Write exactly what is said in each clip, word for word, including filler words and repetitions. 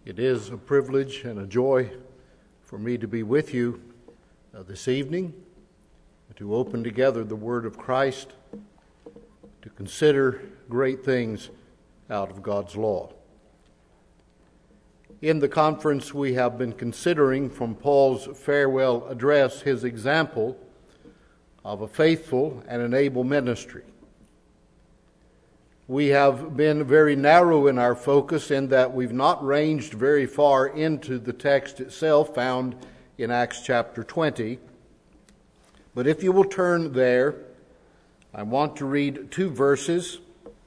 It is a privilege and a joy for me to be with you uh, this evening, to open together the Word of Christ, to consider great things out of God's law. In the conference, we have been considering from Paul's farewell address his example of a faithful and an able ministry. We have been very narrow in our focus in that we've not ranged very far into the text itself found in Acts chapter twenty. But if you will turn there, I want to read two verses.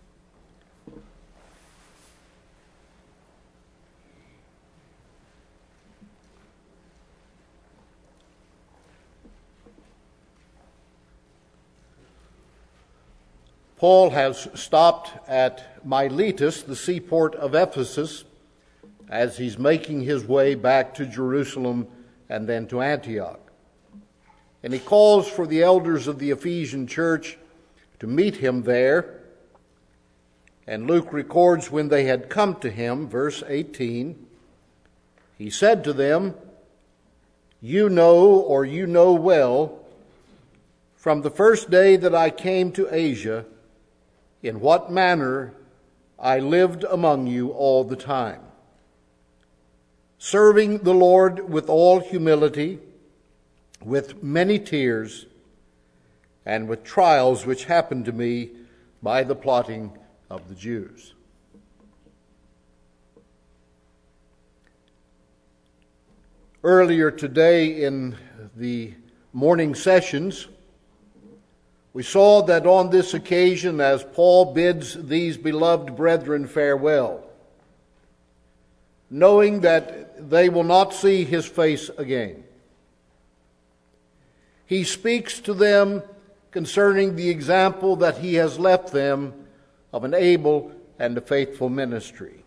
Paul has stopped at Miletus, the seaport of Ephesus, as he's making his way back to Jerusalem and then to Antioch. And he calls for the elders of the Ephesian church to meet him there. And Luke records when they had come to him, verse eighteen, he said to them, "You know, or you know well, from the first day that I came to Asia, in what manner I lived among you all the time, serving the Lord with all humility, with many tears, and with trials which happened to me by the plotting of the Jews." Earlier today in the morning sessions, we saw that on this occasion, as Paul bids these beloved brethren farewell, knowing that they will not see his face again, he speaks to them concerning the example that he has left them of an able and a faithful ministry.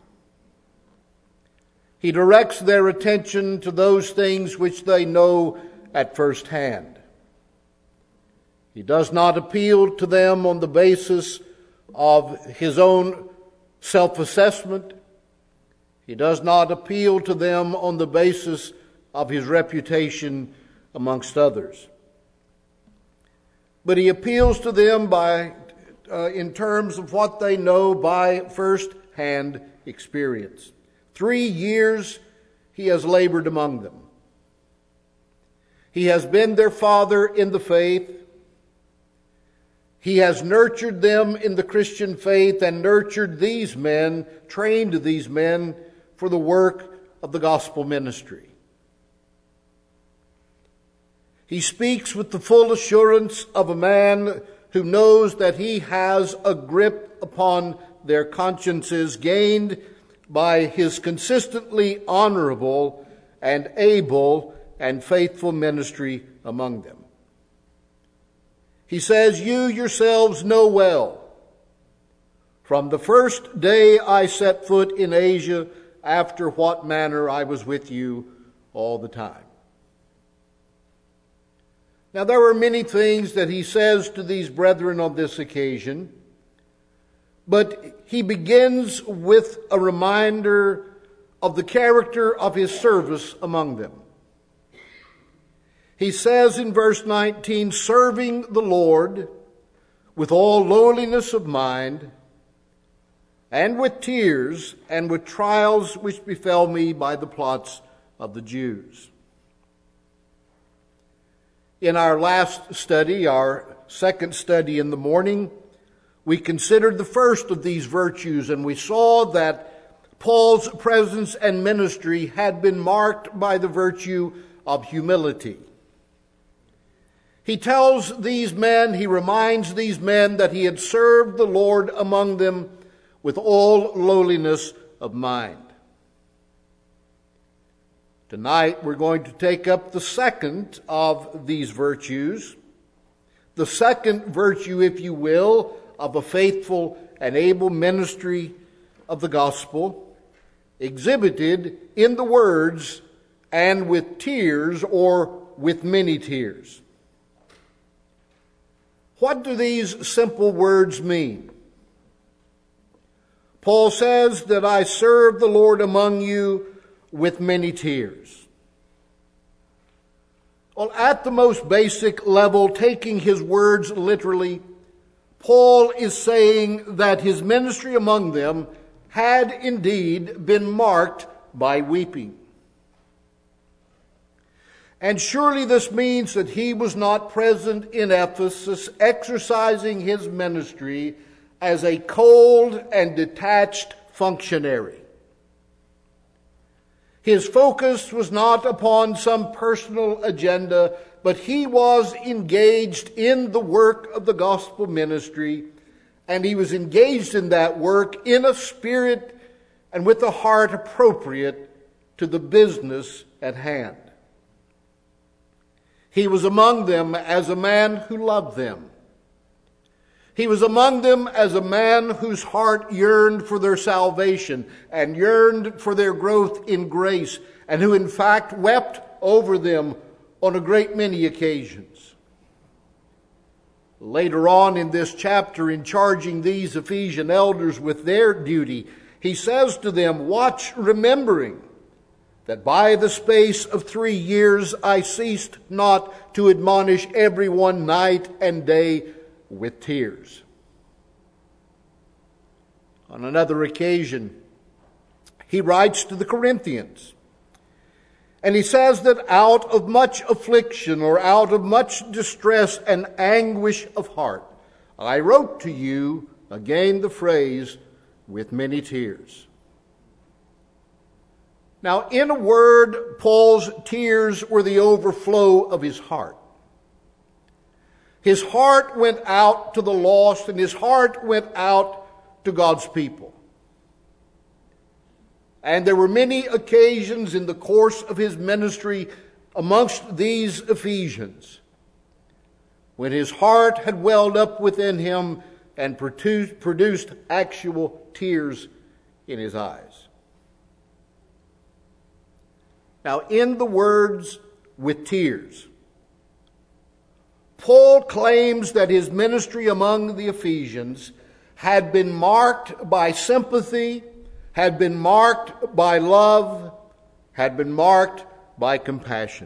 He directs their attention to those things which they know at first hand. He does not appeal to them on the basis of his own self-assessment. He does not appeal to them on the basis of his reputation amongst others. But he appeals to them by, uh, in terms of what they know by first-hand experience. Three years he has labored among them. He has been their father in the faith. He has nurtured them in the Christian faith and nurtured these men, trained these men for the work of the gospel ministry. He speaks with the full assurance of a man who knows that he has a grip upon their consciences gained by his consistently honorable and able and faithful ministry among them. He says, "You yourselves know well, from the first day I set foot in Asia, after what manner I was with you all the time." Now, there are many things that he says to these brethren on this occasion, but he begins with a reminder of the character of his service among them. He says in verse nineteen, "Serving the Lord with all lowliness of mind, and with tears, and with trials which befell me by the plots of the Jews." In our last study, our second study in the morning, we considered the first of these virtues, and we saw that Paul's presence and ministry had been marked by the virtue of humility. He tells these men, he reminds these men that he had served the Lord among them with all lowliness of mind. Tonight we're going to take up the second of these virtues, the second virtue, if you will, of a faithful and able ministry of the gospel, exhibited in the words, "and with tears," or with many tears. What do these simple words mean? Paul says that I served the Lord among you with many tears. Well, at the most basic level, taking his words literally, Paul is saying that his ministry among them had indeed been marked by weeping. And surely this means that he was not present in Ephesus exercising his ministry as a cold and detached functionary. His focus was not upon some personal agenda, but he was engaged in the work of the gospel ministry, and he was engaged in that work in a spirit and with a heart appropriate to the business at hand. He was among them as a man who loved them. He was among them as a man whose heart yearned for their salvation and yearned for their growth in grace, and who in fact wept over them on a great many occasions. Later on in this chapter, in charging these Ephesian elders with their duty, he says to them, "Watch, remembering that by the space of three years I ceased not to admonish everyone night and day with tears." On another occasion, he writes to the Corinthians, and he says that out of much affliction or out of much distress and anguish of heart, I wrote to you, again the phrase, with many tears. Now, in a word, Paul's tears were the overflow of his heart. His heart went out to the lost, and his heart went out to God's people. And there were many occasions in the course of his ministry amongst these Ephesians when his heart had welled up within him and produced, produced actual tears in his eyes. Now, in the words "with tears," Paul claims that his ministry among the Ephesians had been marked by sympathy, had been marked by love, had been marked by compassion.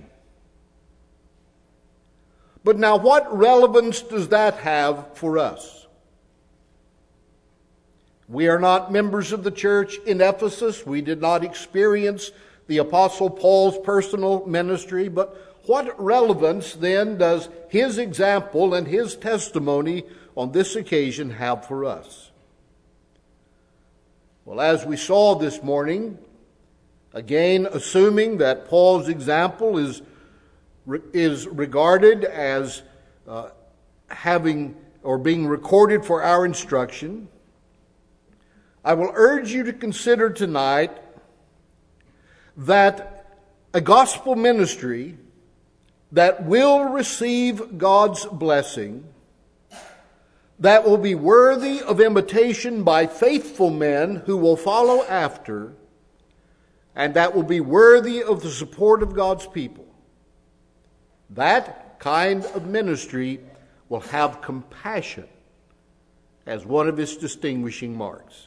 But now, what relevance does that have for us? We are not members of the church in Ephesus. We did not experience the Apostle Paul's personal ministry, but what relevance then does his example and his testimony on this occasion have for us? Well, as we saw this morning, again assuming that Paul's example is, is regarded as uh, having or being recorded for our instruction, I will urge you to consider tonight that a gospel ministry that will receive God's blessing, that will be worthy of imitation by faithful men who will follow after, and that will be worthy of the support of God's people, that kind of ministry will have compassion as one of its distinguishing marks.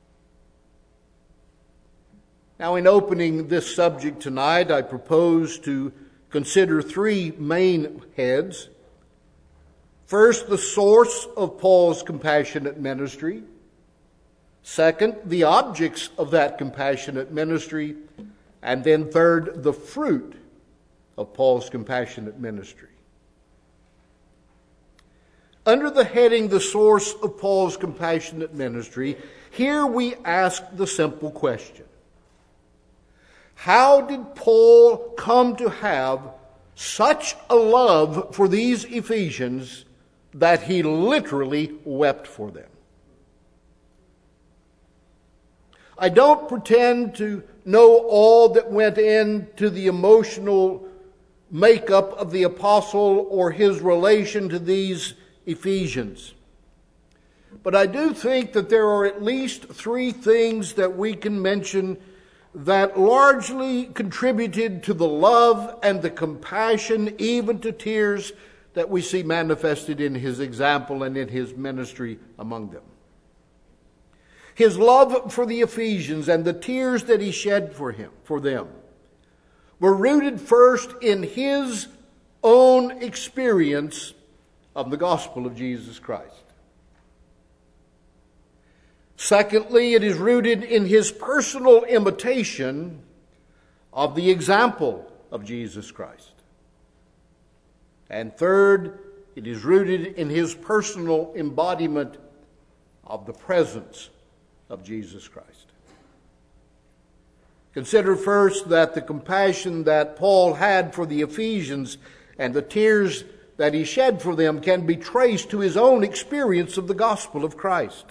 Now, in opening this subject tonight, I propose to consider three main heads. First, the source of Paul's compassionate ministry. Second, the objects of that compassionate ministry. And then third, the fruit of Paul's compassionate ministry. Under the heading, the source of Paul's compassionate ministry, here we ask the simple question: how did Paul come to have such a love for these Ephesians that he literally wept for them? I don't pretend to know all that went into the emotional makeup of the apostle or his relation to these Ephesians. But I do think that there are at least three things that we can mention that largely contributed to the love and the compassion, even to tears, that we see manifested in his example and in his ministry among them. his love for the Ephesians and the tears that he shed for him, for them, were rooted first in his own experience of the gospel of Jesus Christ. Secondly, it is rooted in his personal imitation of the example of Jesus Christ. And third, it is rooted in his personal embodiment of the presence of Jesus Christ. Consider first that the compassion that Paul had for the Ephesians and the tears that he shed for them can be traced to his own experience of the gospel of Christ.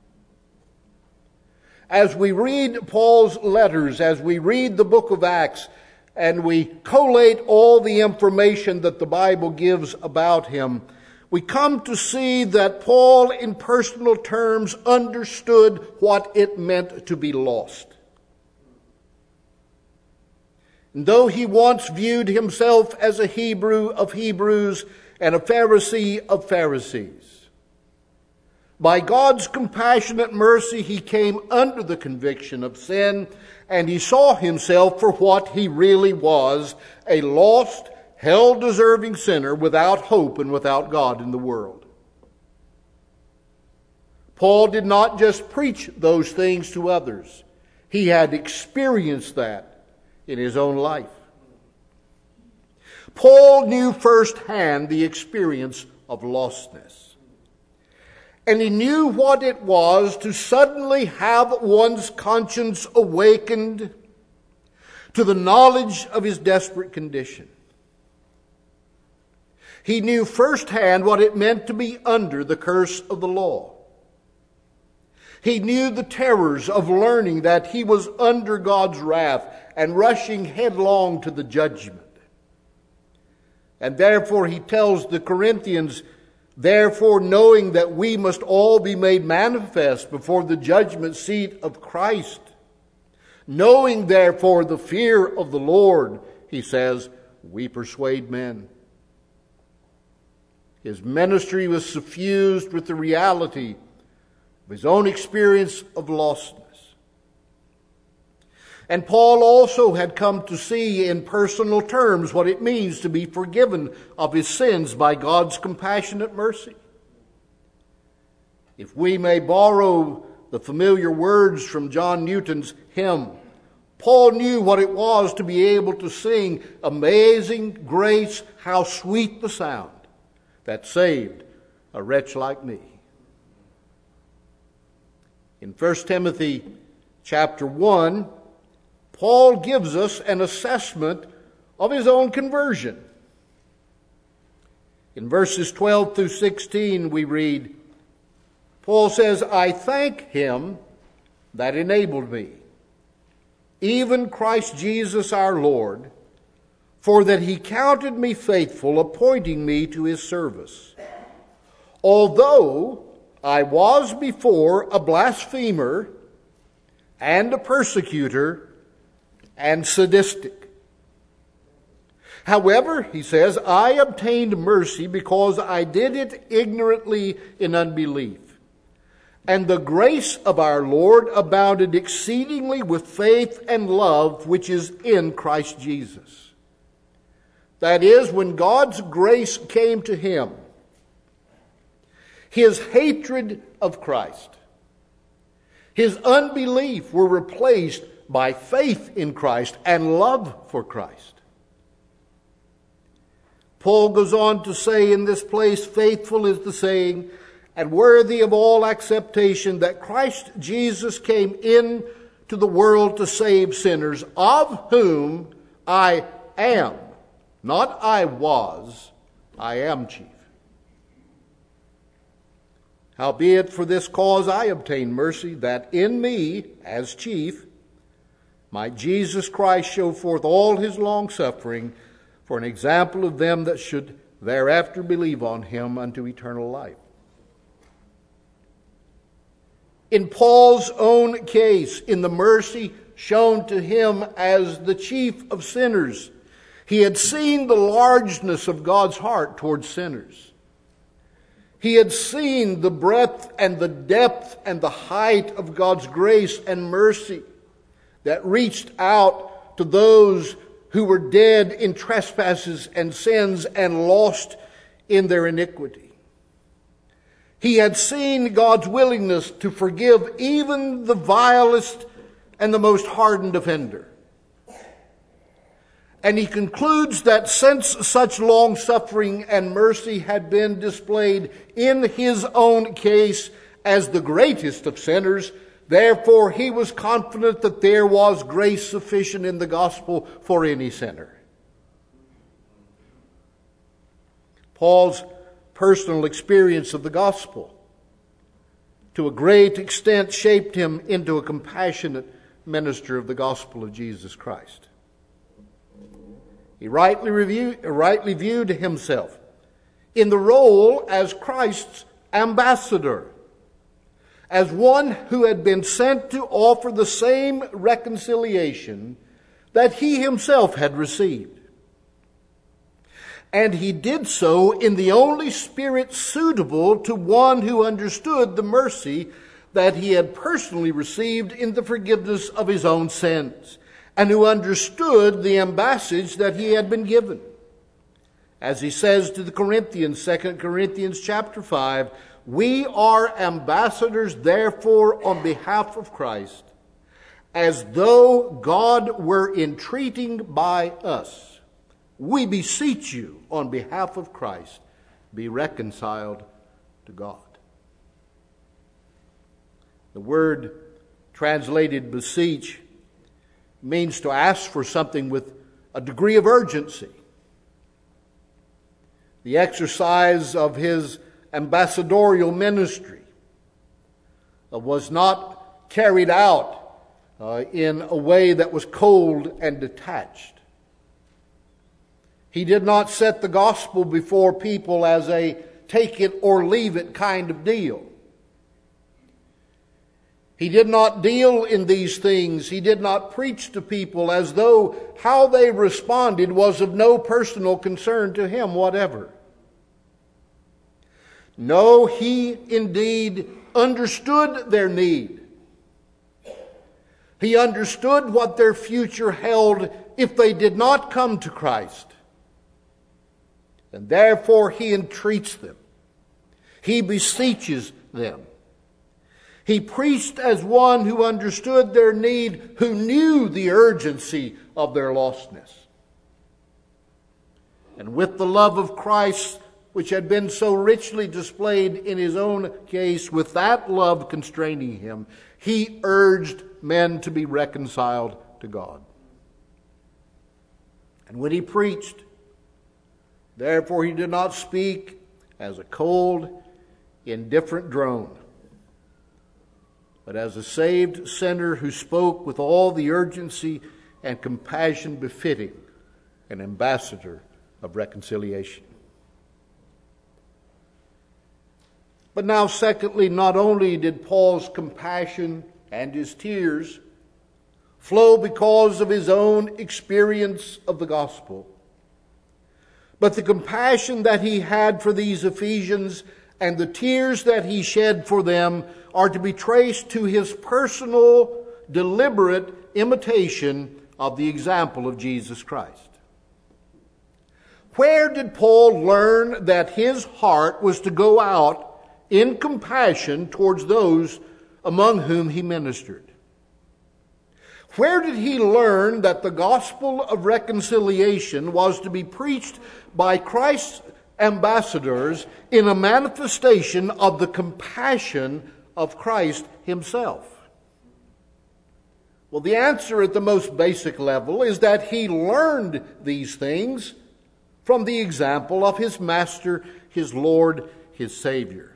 As we read Paul's letters, as we read the book of Acts, and we collate all the information that the Bible gives about him, we come to see that Paul, in personal terms, understood what it meant to be lost. And though he once viewed himself as a Hebrew of Hebrews and a Pharisee of Pharisees, by God's compassionate mercy, he came under the conviction of sin, and he saw himself for what he really was, a lost, hell-deserving sinner without hope and without God in the world. Paul did not just preach those things to others. He had experienced that in his own life. Paul knew firsthand the experience of lostness. And he knew what it was to suddenly have one's conscience awakened to the knowledge of his desperate condition. He knew firsthand what it meant to be under the curse of the law. He knew the terrors of learning that he was under God's wrath and rushing headlong to the judgment. And therefore he tells the Corinthians, therefore knowing that we must all be made manifest before the judgment seat of Christ, knowing therefore the fear of the Lord, he says, we persuade men. His ministry was suffused with the reality of his own experience of lostness. And Paul also had come to see in personal terms what it means to be forgiven of his sins by God's compassionate mercy. If we may borrow the familiar words from John Newton's hymn, Paul knew what it was to be able to sing, "Amazing grace, how sweet the sound that saved a wretch like me." In First Timothy chapter one, Paul gives us an assessment of his own conversion. In verses twelve through sixteen we read, Paul says, I thank him that enabled me, even Christ Jesus our Lord, for that he counted me faithful, appointing me to his service. Although I was before a blasphemer and a persecutor and sadistic. However, he says, I obtained mercy because I did it ignorantly in unbelief. And the grace of our Lord abounded exceedingly with faith and love which is in Christ Jesus. That is, when God's grace came to him, his hatred of Christ, his unbelief were replaced by faith in Christ and love for Christ. Paul goes on to say in this place, faithful is the saying, and worthy of all acceptation, that Christ Jesus came in to the world to save sinners, of whom I am, not I was, I am chief. Howbeit for this cause I obtained mercy, that in me, as chief, might Jesus Christ show forth all his long suffering for an example of them that should thereafter believe on him unto eternal life. In Paul's own case, in the mercy shown to him as the chief of sinners, he had seen the largeness of God's heart towards sinners. He had seen the breadth and the depth and the height of God's grace and mercy that reached out to those who were dead in trespasses and sins and lost in their iniquity. He had seen God's willingness to forgive even the vilest and the most hardened offender. And he concludes that since such long suffering and mercy had been displayed in his own case as the greatest of sinners, therefore he was confident that there was grace sufficient in the gospel for any sinner. Paul's personal experience of the gospel to a great extent shaped him into a compassionate minister of the gospel of Jesus Christ. He rightly, review, rightly viewed himself in the role as Christ's ambassador, as one who had been sent to offer the same reconciliation that he himself had received. And he did so in the only spirit suitable to one who understood the mercy that he had personally received in the forgiveness of his own sins, and who understood the ambassage that he had been given. As he says to the Corinthians, Second Corinthians chapter five, we are ambassadors therefore on behalf of Christ, as though God were entreating by us. We beseech you on behalf of Christ, be reconciled to God. The word translated beseech means to ask for something with a degree of urgency. The exercise of his ambassadorial ministry was not carried out uh, in a way that was cold and detached. He did not set the gospel before people as a take it or leave it kind of deal. He did not deal in these things. He did not preach to people as though how they responded was of no personal concern to him whatever. No, he indeed understood their need. He understood what their future held if they did not come to Christ. And therefore he entreats them. He beseeches them. He preached as one who understood their need, who knew the urgency of their lostness. And with the love of Christ, which had been so richly displayed in his own case, with that love constraining him, he urged men to be reconciled to God. And when he preached, therefore he did not speak as a cold, indifferent drone, but as a saved sinner who spoke with all the urgency and compassion befitting an ambassador of reconciliation. But now, secondly, not only did Paul's compassion and his tears flow because of his own experience of the gospel, but the compassion that he had for these Ephesians and the tears that he shed for them are to be traced to his personal, deliberate imitation of the example of Jesus Christ. Where did Paul learn that his heart was to go out in compassion towards those among whom he ministered? Where did he learn that the gospel of reconciliation was to be preached by Christ's ambassadors in a manifestation of the compassion of Christ himself? Well, the answer at the most basic level is that he learned these things from the example of his Master, his Lord, his Savior.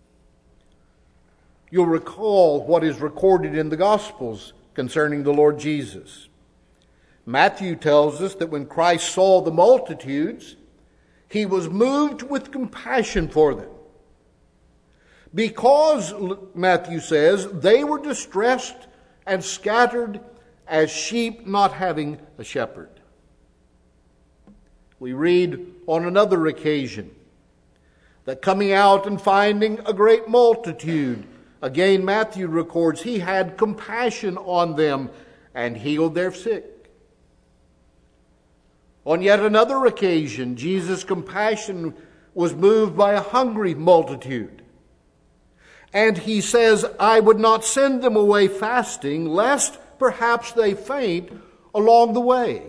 You'll recall what is recorded in the Gospels concerning the Lord Jesus. Matthew tells us that when Christ saw the multitudes, he was moved with compassion for them, because, Matthew says, they were distressed and scattered as sheep not having a shepherd. We read on another occasion that coming out and finding a great multitude, again Matthew records, he had compassion on them and healed their sick. On yet another occasion, Jesus' compassion was moved by a hungry multitude. And he says, I would not send them away fasting, lest perhaps they faint along the way.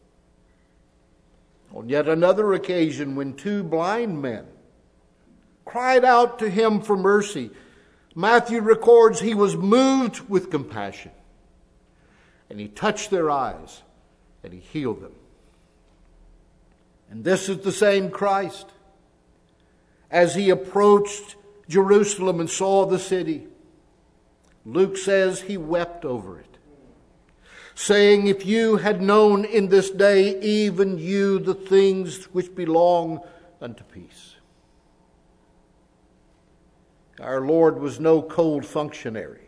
On yet another occasion, when two blind men cried out to him for mercy, Matthew records he was moved with compassion. And he touched their eyes and he healed them. And this is the same Christ. As he approached Jerusalem and saw the city, Luke says he wept over it, saying, if you had known in this day, even you, the things which belong unto peace. Our Lord was no cold functionary.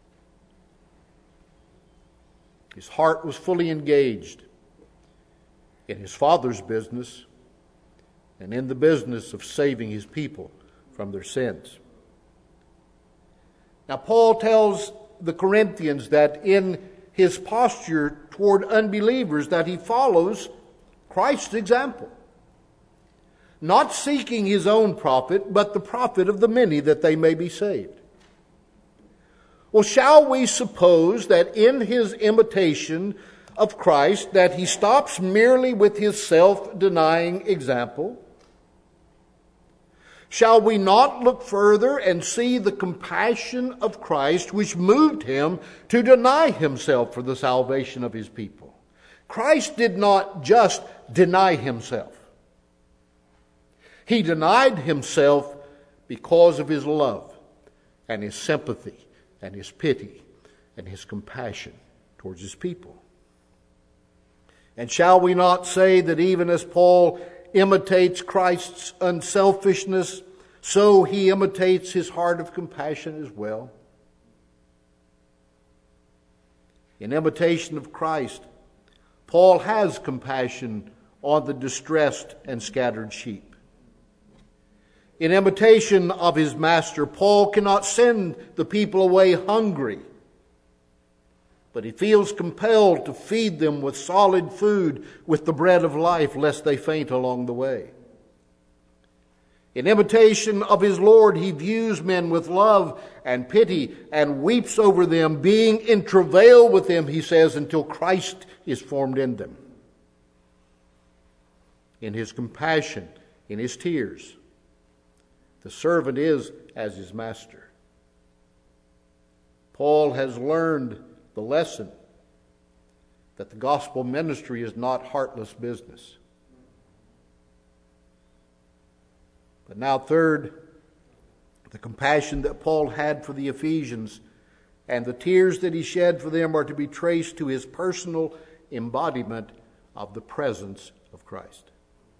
His heart was fully engaged in his Father's business and in the business of saving his people from their sins. Now, Paul tells the Corinthians that in his posture toward unbelievers that he follows Christ's example, not seeking his own profit, but the profit of the many, that they may be saved. Well, shall we suppose that in his imitation of Christ that he stops merely with his self-denying example? Shall we not look further and see the compassion of Christ which moved him to deny himself for the salvation of his people? Christ did not just deny himself. He denied himself because of his love and his sympathy and his pity and his compassion towards his people. And shall we not say that even as Paul imitates Christ's unselfishness, so he imitates his heart of compassion as well? In imitation of Christ, Paul has compassion on the distressed and scattered sheep. In imitation of his master, Paul cannot send the people away hungry, but he feels compelled to feed them with solid food, with the bread of life, lest they faint along the way. In imitation of his Lord, he views men with love and pity and weeps over them, being in travail with them, he says, until Christ is formed in them. In his compassion, in his tears, the servant is as his master. Paul has learned the lesson that the gospel ministry is not heartless business. But now, third, the compassion that Paul had for the Ephesians and the tears that he shed for them are to be traced to his personal embodiment of the presence of Christ.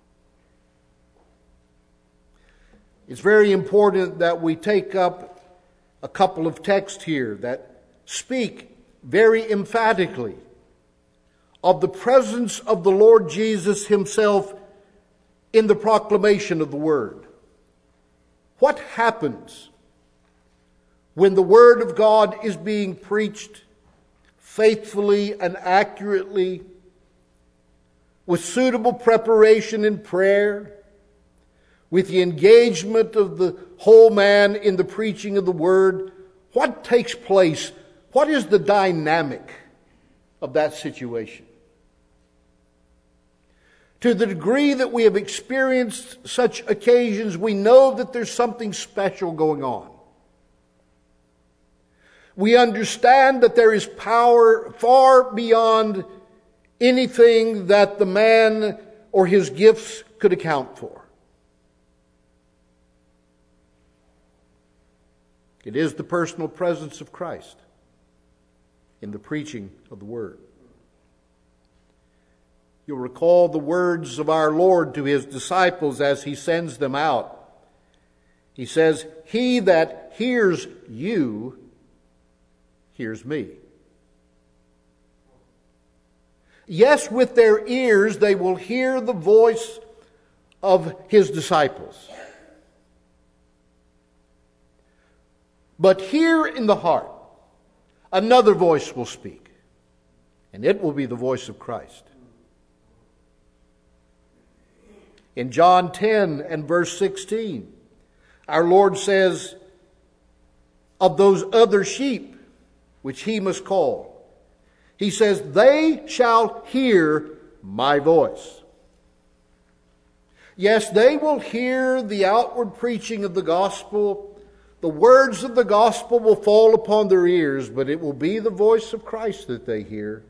It's very important that we take up a couple of texts here that speak very emphatically of the presence of the Lord Jesus himself in the proclamation of the Word. What happens when the Word of God is being preached faithfully and accurately, with suitable preparation in prayer, with the engagement of the whole man in the preaching of the Word? What takes place? What is the dynamic of that situation? To the degree that we have experienced such occasions, we know that there's something special going on. We understand that there is power far beyond anything that the man or his gifts could account for. It is the personal presence of Christ in the preaching of the Word. You'll recall the words of our Lord to his disciples as he sends them out. He says, "He that hears you hears me." Yes, with their ears they will hear the voice of his disciples. But here in the heart, another voice will speak, and it will be the voice of Christ. In John ten and verse sixteen, our Lord says, of those other sheep which he must call, he says, they shall hear my voice. Yes, they will hear the outward preaching of the gospel. The words of the gospel will fall upon their ears, but it will be the voice of Christ that they hear.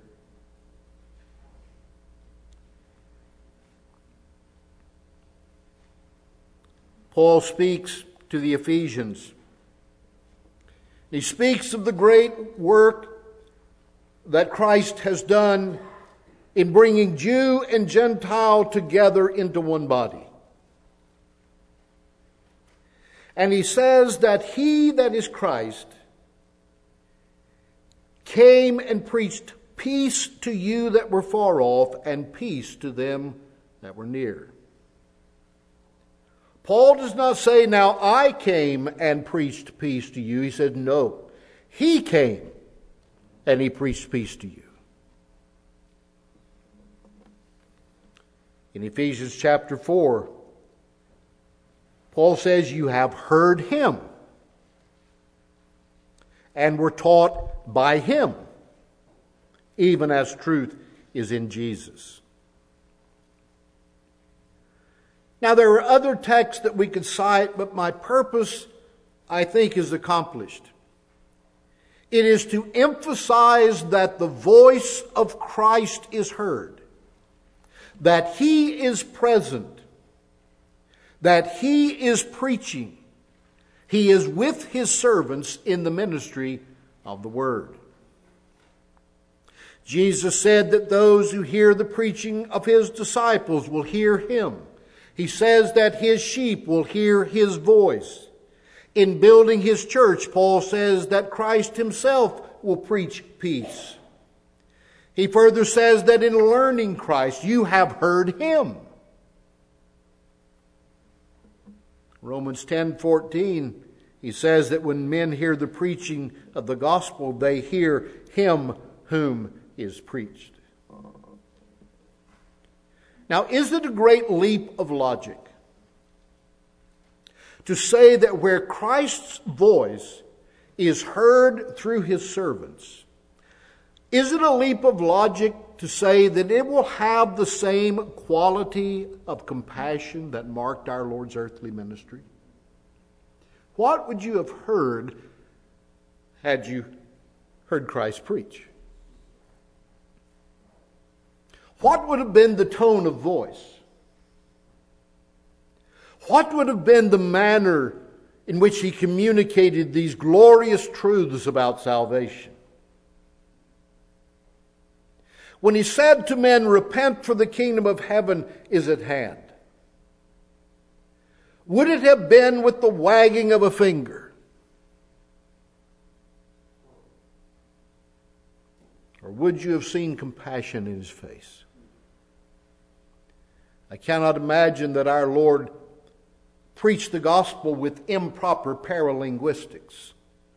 Paul speaks to the Ephesians. He speaks of the great work that Christ has done in bringing Jew and Gentile together into one body. And he says that he that is Christ came and preached peace to you that were far off and peace to them that were near. Paul does not say, now I came and preached peace to you. He said, no, he came and he preached peace to you. In Ephesians chapter four, Paul says, you have heard him and were taught by him, even as truth is in Jesus. Now, there are other texts that we could cite, but my purpose, I think, is accomplished. It is to emphasize that the voice of Christ is heard, that he is present, that he is preaching, he is with his servants in the ministry of the word. Jesus said that those who hear the preaching of his disciples will hear him. He says that his sheep will hear his voice. In building his church, Paul says that Christ himself will preach peace. He further says that in learning Christ, you have heard him. Romans ten fourteen, he says that when men hear the preaching of the gospel, they hear him whom is preached. Now, is it a great leap of logic to say that where Christ's voice is heard through his servants, is it a leap of logic to say that it will have the same quality of compassion that marked our Lord's earthly ministry? What would you have heard had you heard Christ preach? What would have been the tone of voice? What would have been the manner in which he communicated these glorious truths about salvation? When he said to men, repent, for the kingdom of heaven is at hand, would it have been with the wagging of a finger? Or would you have seen compassion in his face? I cannot imagine that our Lord preached the gospel with improper paralinguistics,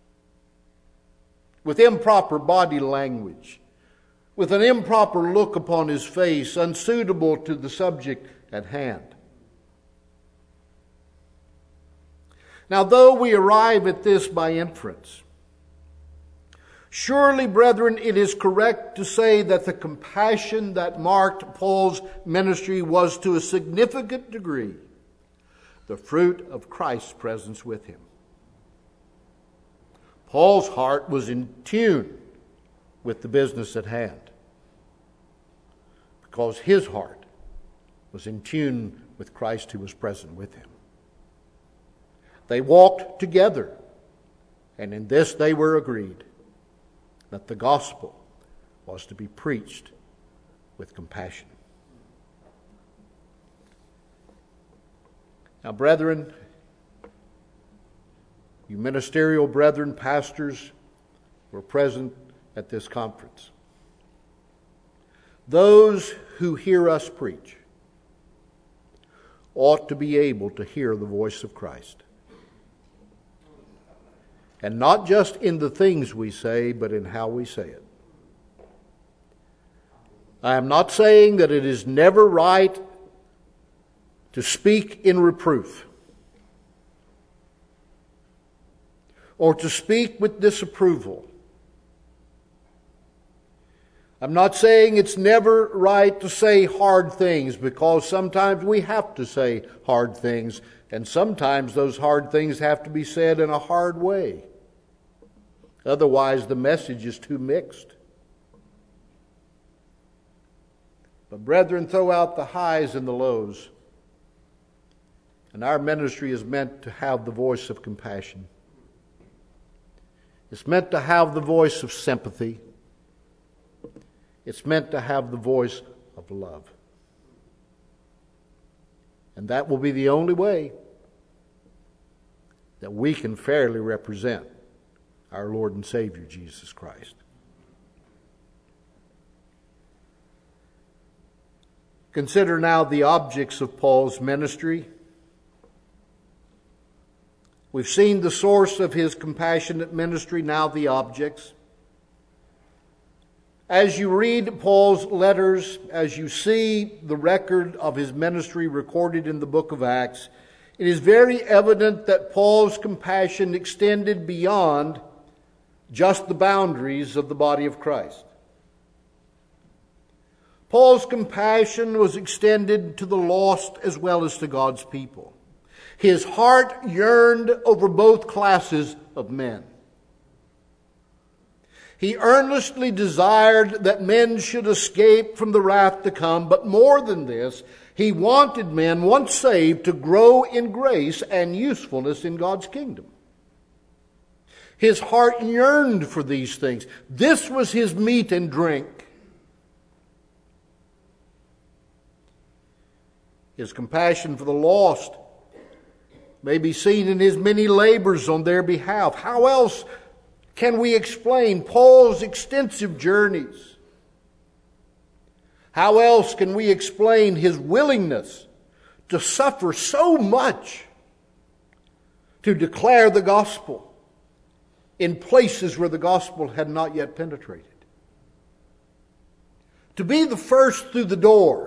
with improper body language, with an improper look upon his face, unsuitable to the subject at hand. Now, though we arrive at this by inference, surely, brethren, it is correct to say that the compassion that marked Paul's ministry was to a significant degree the fruit of Christ's presence with him. Paul's heart was in tune with the business at hand because his heart was in tune with Christ who was present with him. They walked together, and in this they were agreed, that the gospel was to be preached with compassion. Now, brethren, you ministerial brethren, pastors, were present at this conference. Those who hear us preach ought to be able to hear the voice of Christ. And not just in the things we say, but in how we say it. I am not saying that it is never right to speak in reproof or to speak with disapproval. I'm not saying it's never right to say hard things, because sometimes we have to say hard things, and sometimes those hard things have to be said in a hard way. Otherwise, the message is too mixed. But brethren, throw out the highs and the lows. And our ministry is meant to have the voice of compassion. It's meant to have the voice of sympathy. It's meant to have the voice of love. And that will be the only way that we can fairly represent our Lord and Savior, Jesus Christ. Consider now the objects of Paul's ministry. We've seen the source of his compassionate ministry, now the objects. As you read Paul's letters, as you see the record of his ministry recorded in the book of Acts, it is very evident that Paul's compassion extended beyond just the boundaries of the body of Christ. Paul's compassion was extended to the lost as well as to God's people. His heart yearned over both classes of men. He earnestly desired that men should escape from the wrath to come, but more than this, he wanted men, once saved, to grow in grace and usefulness in God's kingdom. His heart yearned for these things. This was his meat and drink. His compassion for the lost may be seen in his many labors on their behalf. How else can we explain Paul's extensive journeys? How else can we explain his willingness to suffer so much to declare the gospel in places where the gospel had not yet penetrated? To be the first through the door.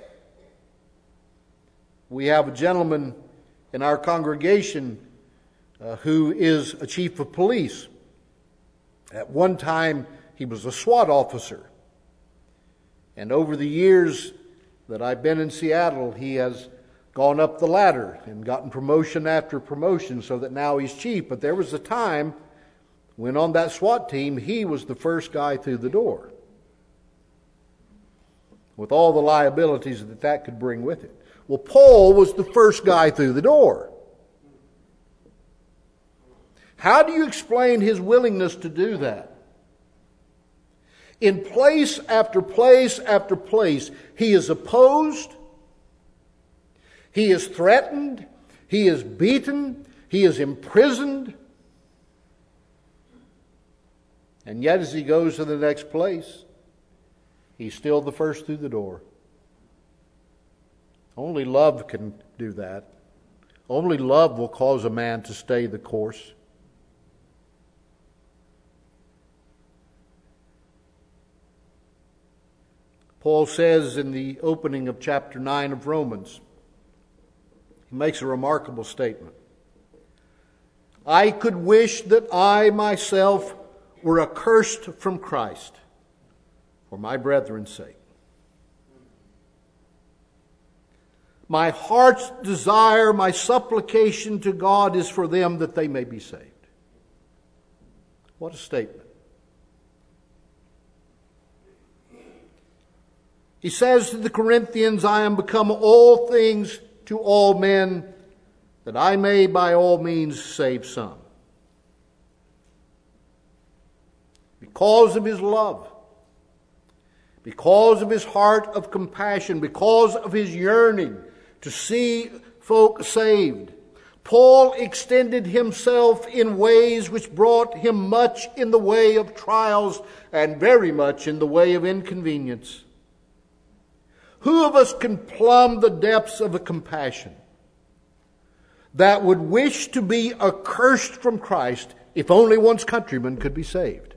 We have a gentleman in our congregation uh, who is a chief of police. At one time, he was a SWAT officer. And over the years that I've been in Seattle, he has gone up the ladder and gotten promotion after promotion so that now he's chief. But there was a time when on that SWAT team, he was the first guy through the door, with all the liabilities that that could bring with it. Well, Paul was the first guy through the door. How do you explain his willingness to do that? In place after place after place, he is opposed, he is threatened, he is beaten, he is imprisoned. And yet as he goes to the next place, he's still the first through the door. Only love can do that. Only love will cause a man to stay the course. Paul says in the opening of chapter nine of Romans, he makes a remarkable statement. I could wish that I myself were accursed from Christ for my brethren's sake. My heart's desire, my supplication to God is for them that they may be saved. What a statement. He says to the Corinthians, I am become all things to all men, that I may by all means save some. Because of his love, because of his heart of compassion, because of his yearning to see folk saved, Paul extended himself in ways which brought him much in the way of trials and very much in the way of inconvenience. Who of us can plumb the depths of a compassion that would wish to be accursed from Christ if only one's countrymen could be saved.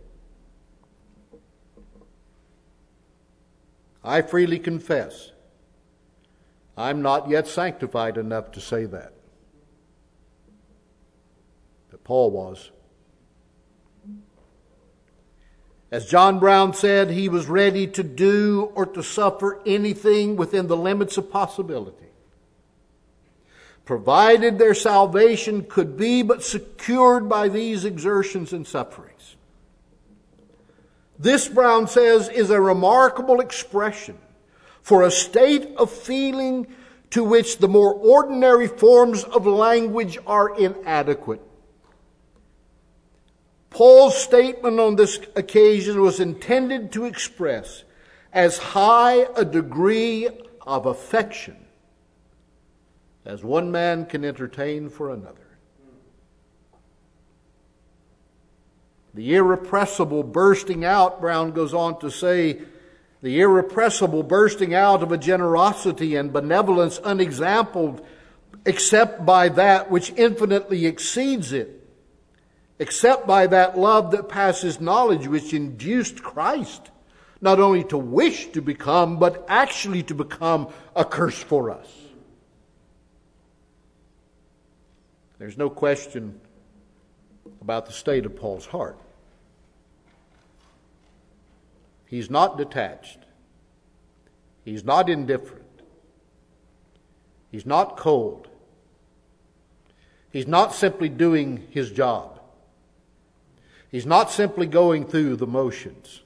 I freely confess, I'm not yet sanctified enough to say that. But Paul was. As John Brown said, he was ready to do or to suffer anything within the limits of possibility, provided their salvation could be but secured by these exertions and sufferings. This, Brown says, is a remarkable expression for a state of feeling to which the more ordinary forms of language are inadequate. Paul's statement on this occasion was intended to express as high a degree of affection as one man can entertain for another. The irrepressible bursting out, Brown goes on to say, the irrepressible bursting out of a generosity and benevolence unexampled except by that which infinitely exceeds it, except by that love that passes knowledge, which induced Christ not only to wish to become, but actually to become a curse for us. There's no question about the state of Paul's heart. He's not detached. He's not indifferent. He's not cold. He's not simply doing his job. He's not simply going through the motions.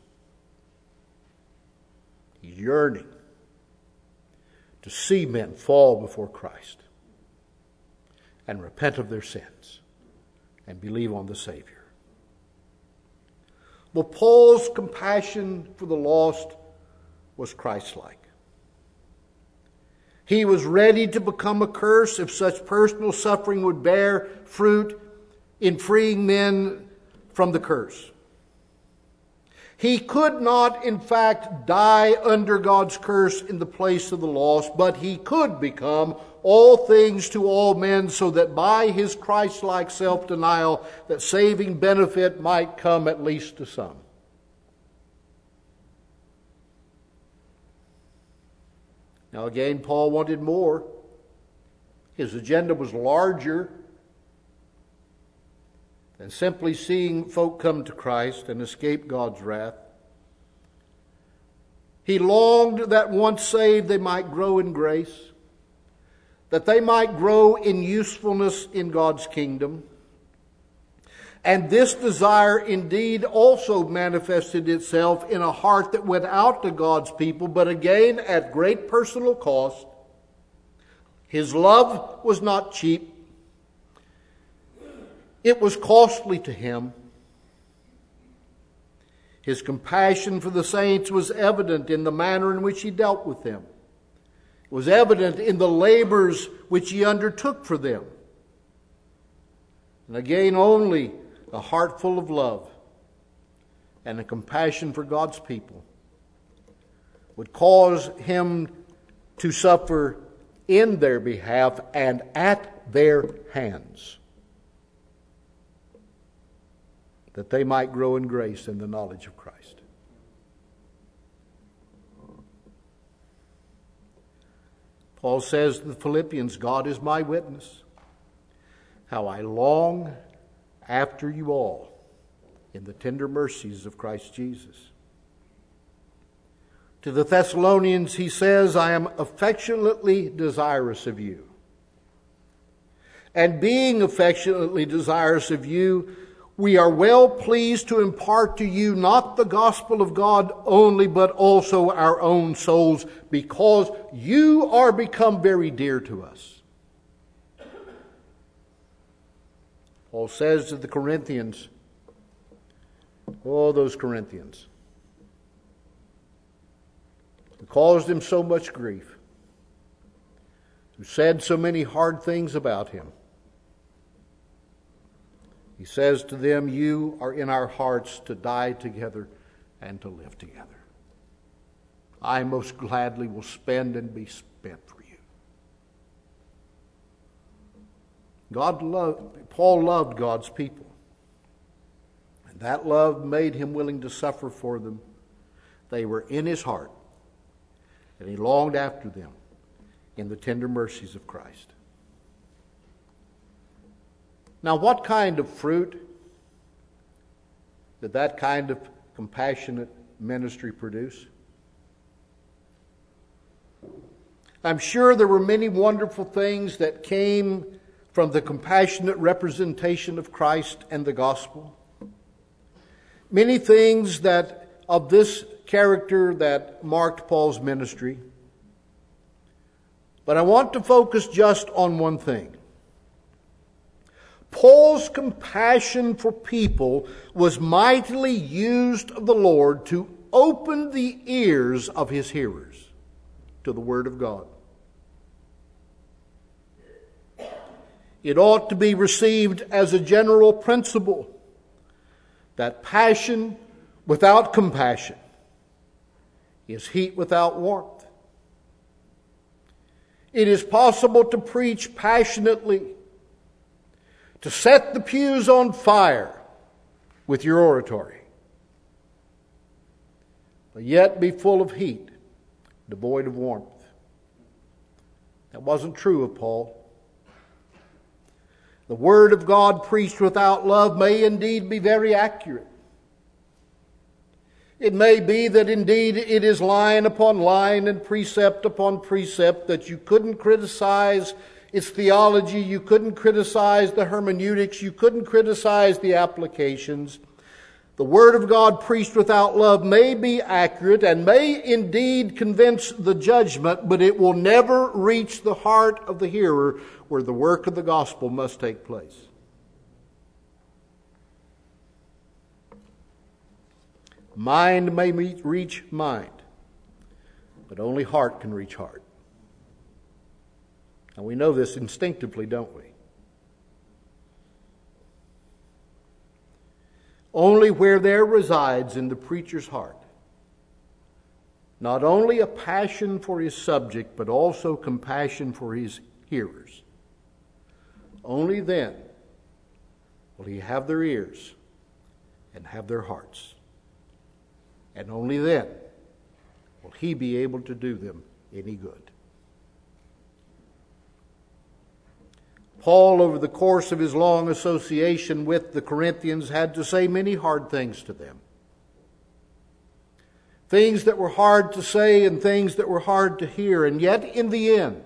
He's yearning to see men fall before Christ and repent of their sins and believe on the Savior. Well, Paul's compassion for the lost was Christ-like. He was ready to become a curse if such personal suffering would bear fruit in freeing men from the curse. He could not, in fact, die under God's curse in the place of the lost, but he could become all things to all men so that by his Christ-like self-denial that saving benefit might come at least to some. Now again, Paul wanted more. His agenda was larger than simply seeing folk come to Christ and escape God's wrath. He longed that once saved they might grow in grace, that they might grow in usefulness in God's kingdom. And this desire indeed also manifested itself in a heart that went out to God's people, but again at great personal cost. His love was not cheap. It was costly to him. His compassion for the saints was evident in the manner in which he dealt with them. It was evident in the labors which he undertook for them. And again, only a heart full of love and a compassion for God's people would cause him to suffer in their behalf and at their hands, that they might grow in grace and the knowledge of Christ. Paul says to the Philippians, God is my witness, how I long after you all in the tender mercies of Christ Jesus. To the Thessalonians he says, I am affectionately desirous of you. And being affectionately desirous of you, we are well pleased to impart to you not the gospel of God only, but also our own souls, because you are become very dear to us. Paul says to the Corinthians, oh, those Corinthians, who caused him so much grief, who said so many hard things about him. He says to them, you are in our hearts to die together and to live together. I most gladly will spend and be spent for you. God loved, Paul loved God's people. That love made him willing to suffer for them. They were in his heart, and he longed after them in the tender mercies of Christ. Now, what kind of fruit did that kind of compassionate ministry produce? I'm sure there were many wonderful things that came from the compassionate representation of Christ and the gospel. Many things that of this character that marked Paul's ministry. But I want to focus just on one thing. Paul's compassion for people was mightily used of the Lord to open the ears of his hearers to the Word of God. It ought to be received as a general principle that passion without compassion is heat without warmth. It is possible to preach passionately, to set the pews on fire with your oratory, but yet be full of heat, devoid of warmth. That wasn't true of Paul. The Word of God preached without love may indeed be very accurate. It may be that indeed it is line upon line and precept upon precept, that you couldn't criticize its theology, you couldn't criticize the hermeneutics, you couldn't criticize the applications. The Word of God preached without love may be accurate and may indeed convince the judgment, but it will never reach the heart of the hearer where the work of the gospel must take place. Mind may reach mind, but only heart can reach heart. And we know this instinctively, don't we? Only where there resides in the preacher's heart not only a passion for his subject, but also compassion for his hearers, only then will he have their ears and have their hearts. And only then will he be able to do them any good. Paul, over the course of his long association with the Corinthians, had to say many hard things to them. Things that were hard to say and things that were hard to hear. And yet, in the end,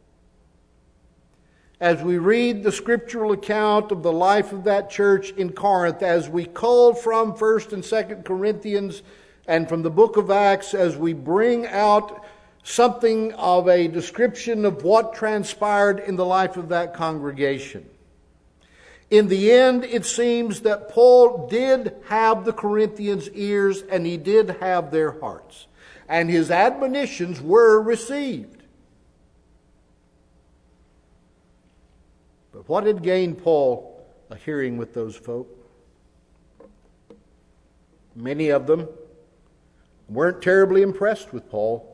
as we read the scriptural account of the life of that church in Corinth, as we cull from First and Second Corinthians and from the book of Acts, as we bring out something of a description of what transpired in the life of that congregation, in the end, it seems that Paul did have the Corinthians' ears and he did have their hearts. And his admonitions were received. But what had gained Paul a hearing with those folk? Many of them weren't terribly impressed with Paul.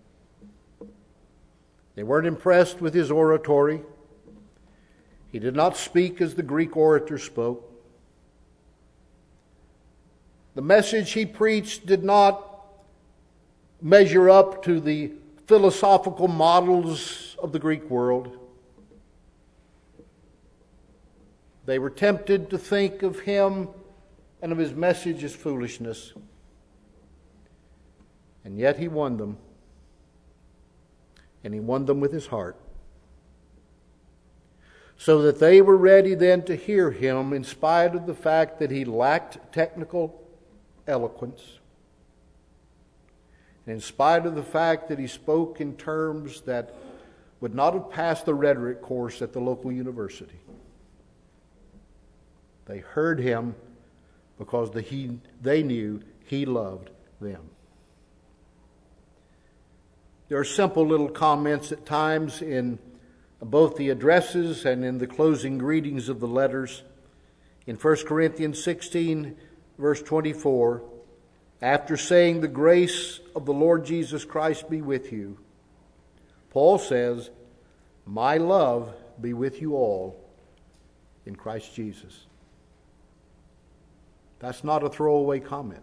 They weren't impressed with his oratory. He did not speak as the Greek orator spoke. The message he preached did not measure up to the philosophical models of the Greek world. They were tempted to think of him and of his message as foolishness. And yet he won them. And he won them with his heart. So that they were ready then to hear him in spite of the fact that he lacked technical eloquence. And in spite of the fact that he spoke in terms that would not have passed the rhetoric course at the local university. They heard him because the, he, they knew he loved them. There are simple little comments at times in both the addresses and in the closing greetings of the letters. In First Corinthians sixteen, verse twenty-four, after saying, "The grace of the Lord Jesus Christ be with you," Paul says, "My love be with you all in Christ Jesus." That's not a throwaway comment.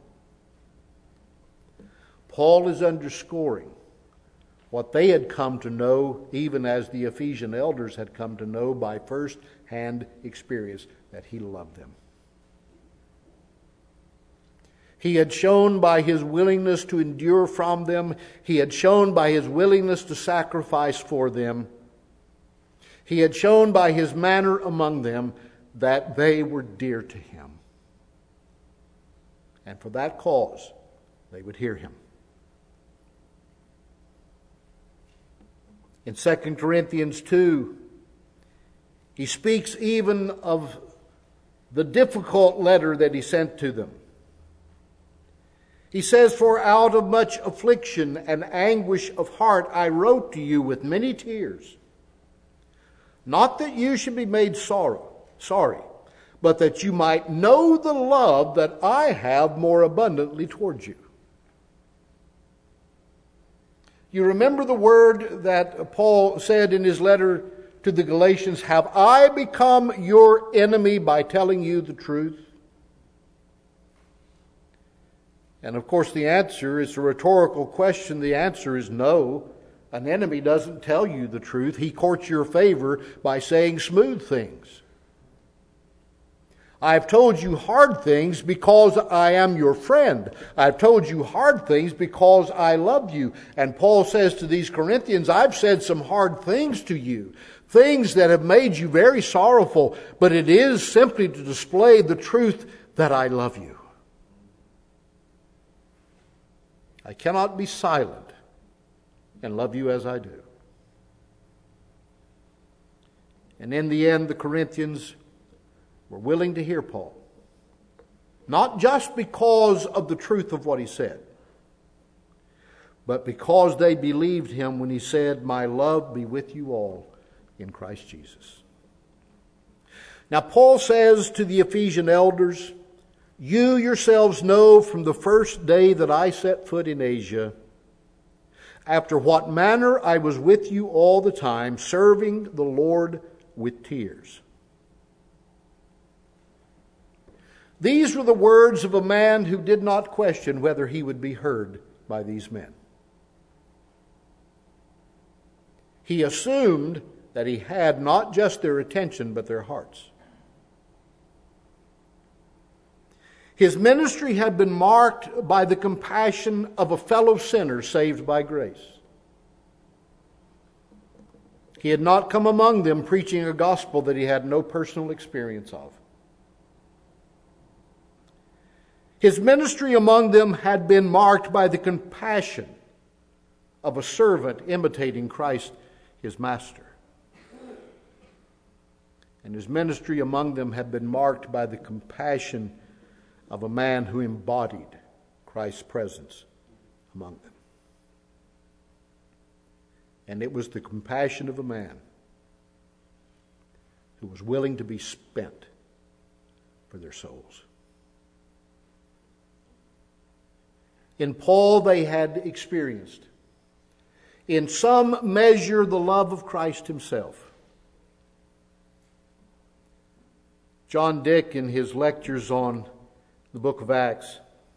Paul is underscoring what they had come to know, even as the Ephesian elders had come to know by first-hand experience, that he loved them. He had shown by his willingness to endure from them. He had shown by his willingness to sacrifice for them. He had shown by his manner among them that they were dear to him. And for that cause, they would hear him. In Second Corinthians two, he speaks even of the difficult letter that he sent to them. He says, "For out of much affliction and anguish of heart I wrote to you with many tears, not that you should be made sorrow, sorry, but that you might know the love that I have more abundantly towards you." You remember the word that Paul said in his letter to the Galatians, "Have I become your enemy by telling you the truth?" And of course the answer is a rhetorical question. The answer is no. An enemy doesn't tell you the truth. He courts your favor by saying smooth things. I've told you hard things because I am your friend. I've told you hard things because I love you. And Paul says to these Corinthians, I've said some hard things to you, things that have made you very sorrowful, but it is simply to display the truth that I love you. I cannot be silent and love you as I do. And in the end, the Corinthians were willing to hear Paul. Not just because of the truth of what he said, but because they believed him when he said, "My love be with you all in Christ Jesus." Now Paul says to the Ephesian elders, "You yourselves know from the first day that I set foot in Asia, after what manner I was with you all the time, serving the Lord with tears." These were the words of a man who did not question whether he would be heard by these men. He assumed that he had not just their attention, but their hearts. His ministry had been marked by the compassion of a fellow sinner saved by grace. He had not come among them preaching a gospel that he had no personal experience of. His ministry among them had been marked by the compassion of a servant imitating Christ, his master. And his ministry among them had been marked by the compassion of a man who embodied Christ's presence among them. And it was the compassion of a man who was willing to be spent for their souls. In Paul, they had experienced, in some measure, the love of Christ himself. John Dick, in his lectures on the book of Acts,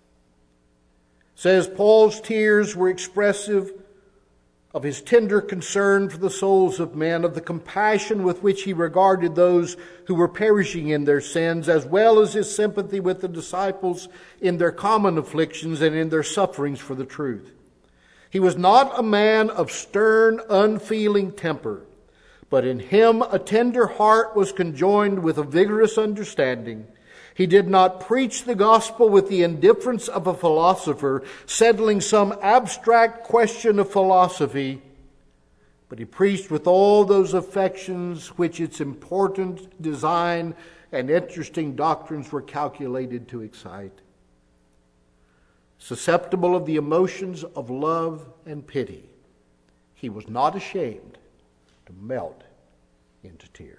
says Paul's tears were expressive of his tender concern for the souls of men, of the compassion with which he regarded those who were perishing in their sins, as well as his sympathy with the disciples in their common afflictions and in their sufferings for the truth. He was not a man of stern, unfeeling temper, but in him a tender heart was conjoined with a vigorous understanding. He did not preach the gospel with the indifference of a philosopher settling some abstract question of philosophy, but he preached with all those affections which its important design and interesting doctrines were calculated to excite. Susceptible of the emotions of love and pity, he was not ashamed to melt into tears.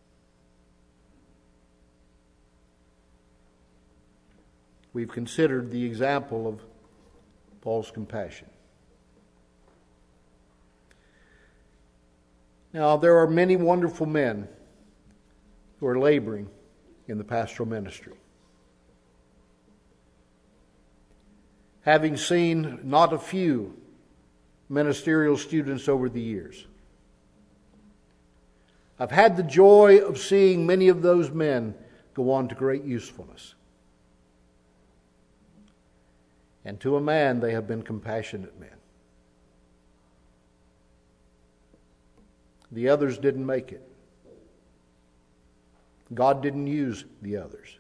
We've considered the example of Paul's compassion. Now, there are many wonderful men who are laboring in the pastoral ministry. having seen not a few ministerial students over the years. I've had the joy of seeing many of those men go on to great usefulness. And to a man, they have been compassionate men. The others didn't make it. God didn't use the others.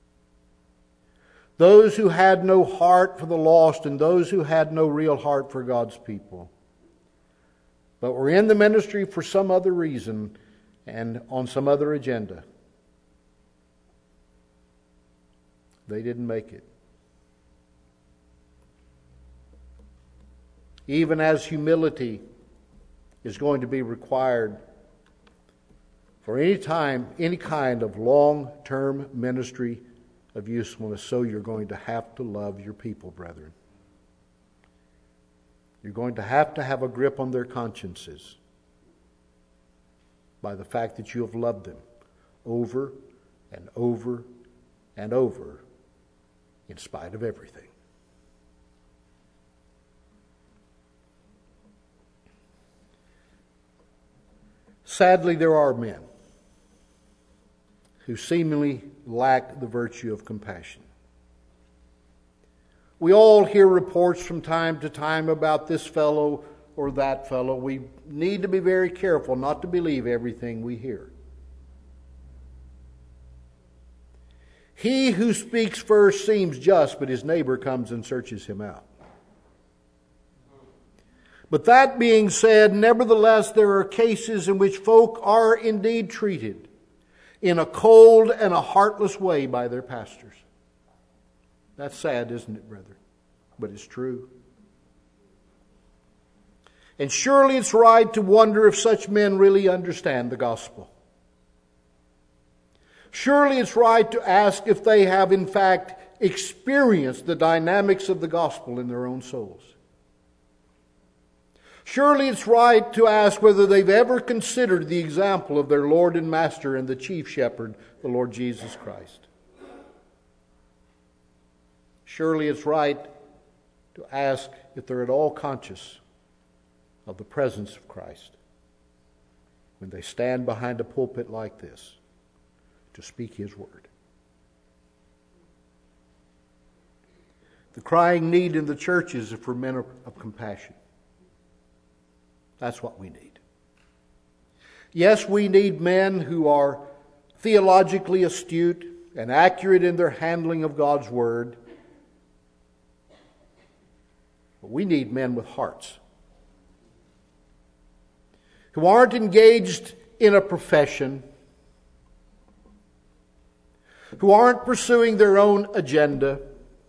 Those who had no heart for the lost and those who had no real heart for God's people, but were in the ministry for some other reason and on some other agenda, they didn't make it. Even as humility is going to be required for any time, any kind of long-term ministry of usefulness, so you're going to have to love your people, brethren. You're going to have to have a grip on their consciences by the fact that you have loved them over and over and over in spite of everything. Sadly, there are men who seemingly lack the virtue of compassion. We all hear reports from time to time about this fellow or that fellow. We need to be very careful not to believe everything we hear. He who speaks first seems just, but his neighbor comes and searches him out. But that being said, nevertheless, there are cases in which folk are indeed treated in a cold and a heartless way by their pastors. That's sad, isn't it, brethren? But it's true. And surely it's right to wonder if such men really understand the gospel. Surely it's right to ask if they have in fact experienced the dynamics of the gospel in their own souls. Surely it's right to ask whether they've ever considered the example of their Lord and Master and the chief shepherd, the Lord Jesus Christ. Surely it's right to ask if they're at all conscious of the presence of Christ when they stand behind a pulpit like this to speak His word. The crying need in the churches is for men of, of compassion. That's what we need. Yes, we need men who are theologically astute and accurate in their handling of God's word. But we need men with hearts who aren't engaged in a profession, who aren't pursuing their own agenda,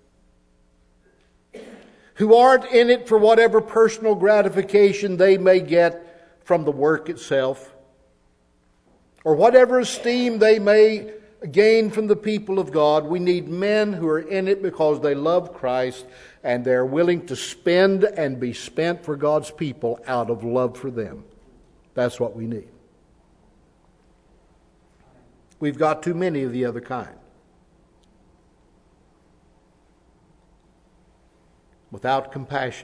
who aren't in it for whatever personal gratification they may get from the work itself, or whatever esteem they may gain from the people of God. We need men who are in it because they love Christ and they're willing to spend and be spent for God's people out of love for them. That's what we need. We've got too many of the other kind. Without compassion,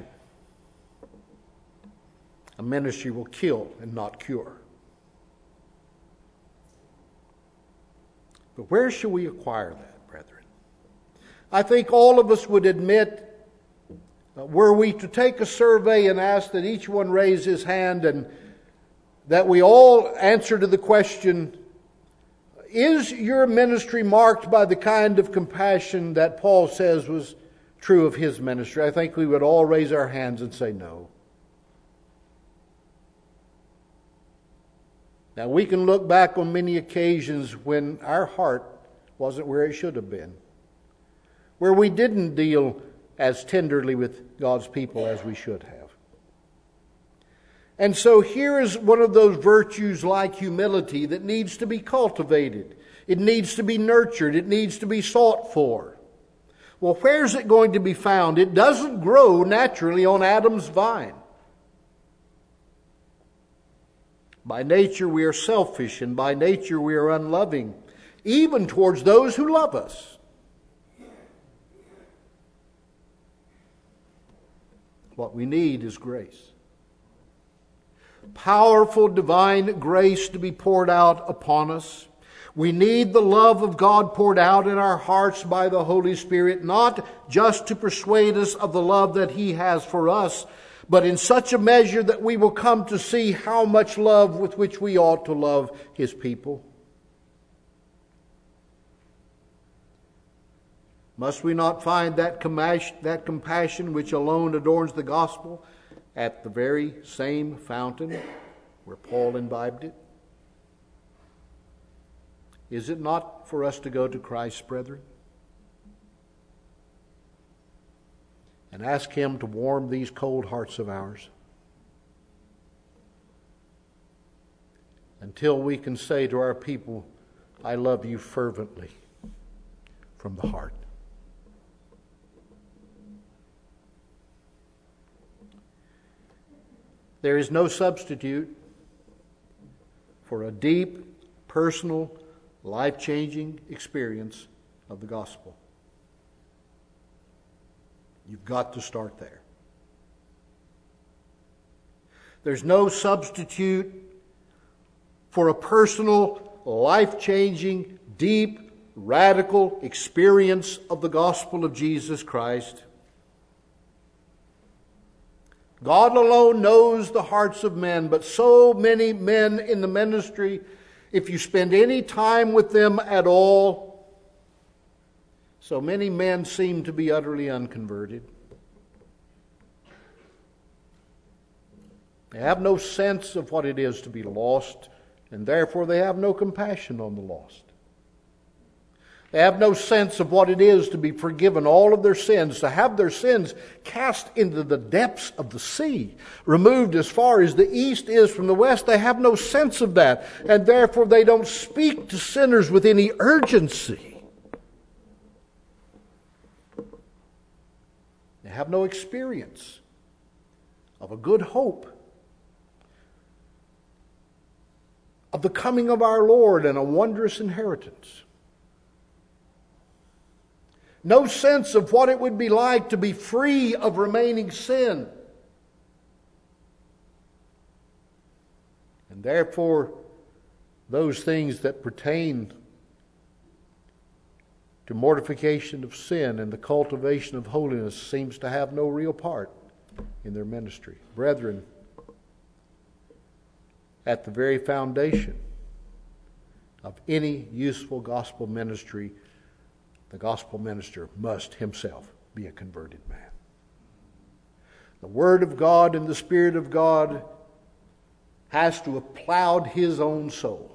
a ministry will kill and not cure. But where should we acquire that, brethren? I think all of us would admit, uh, were we to take a survey and ask that each one raise his hand and that we all answer to the question, is your ministry marked by the kind of compassion that Paul says was true of his ministry? I think we would all raise our hands and say no. Now, we can look back on many occasions when our heart wasn't where it should have been, where we didn't deal as tenderly with God's people as we should have. And so here is one of those virtues like humility that needs to be cultivated. It needs to be nurtured. It needs to be sought for. Well, where's it going to be found? It doesn't grow naturally on Adam's vine. By nature we are selfish, and by nature we are unloving, even towards those who love us. What we need is grace. Powerful divine grace to be poured out upon us. We need the love of God poured out in our hearts by the Holy Spirit, not just to persuade us of the love that He has for us, but in such a measure that we will come to see how much love with which we ought to love His people. Must we not find that compassion, that compassion which alone adorns the gospel at the very same fountain where Paul imbibed it? Is it not for us to go to Christ, brethren, and ask Him to warm these cold hearts of ours until we can say to our people, I love you fervently from the heart? There is no substitute for a deep, personal, life-changing experience of the gospel. You've got to start there. There's no substitute for a personal, life-changing, deep, radical experience of the gospel of Jesus Christ. God alone knows the hearts of men, but so many men in the ministry, if you spend any time with them at all, so many men seem to be utterly unconverted. They have no sense of what it is to be lost, and therefore they have no compassion on the lost. They have no sense of what it is to be forgiven all of their sins, to have their sins cast into the depths of the sea, removed as far as the east is from the west. They have no sense of that, and therefore they don't speak to sinners with any urgency. They have no experience of a good hope, of the coming of our Lord and a wondrous inheritance. No sense of what it would be like to be free of remaining sin. And therefore, those things that pertain to mortification of sin and the cultivation of holiness seems to have no real part in their ministry. Brethren, at the very foundation of any useful gospel ministry, the gospel minister must himself be a converted man. The Word of God and the Spirit of God has to have plowed his own soul.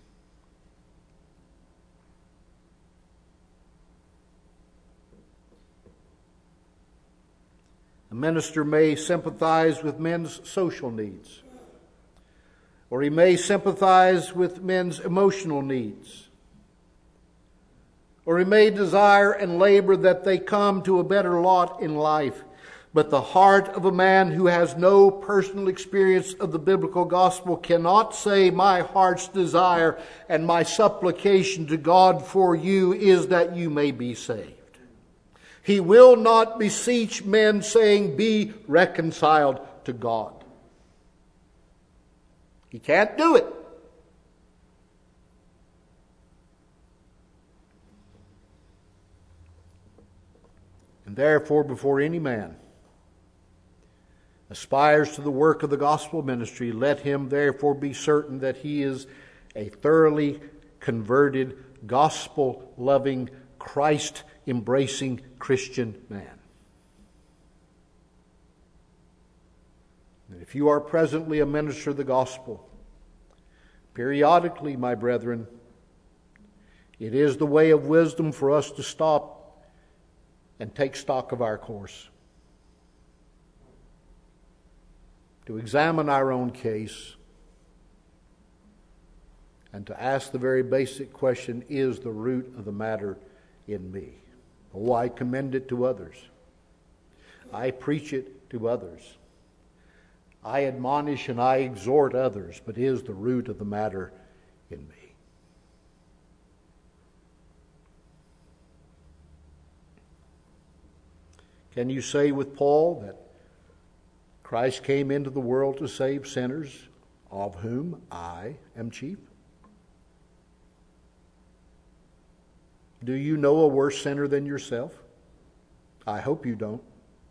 A minister may sympathize with men's social needs, or he may sympathize with men's emotional needs, or he may desire and labor that they come to a better lot in life. But the heart of a man who has no personal experience of the biblical gospel cannot say, my heart's desire and my supplication to God for you is that you may be saved. He will not beseech men saying, be reconciled to God. He can't do it. And therefore, before any man aspires to the work of the gospel ministry, let him therefore be certain that he is a thoroughly converted, gospel-loving, Christ-embracing Christian man. And if you are presently a minister of the gospel, periodically, my brethren, it is the way of wisdom for us to stop and take stock of our course, to examine our own case, and to ask the very basic question, is the root of the matter in me? Oh, I commend it to others. I preach it to others. I admonish and I exhort others, but is the root of the matter in me? Can you say with Paul that Christ came into the world to save sinners, of whom I am chief. Do you know a worse sinner than yourself? I hope you don't.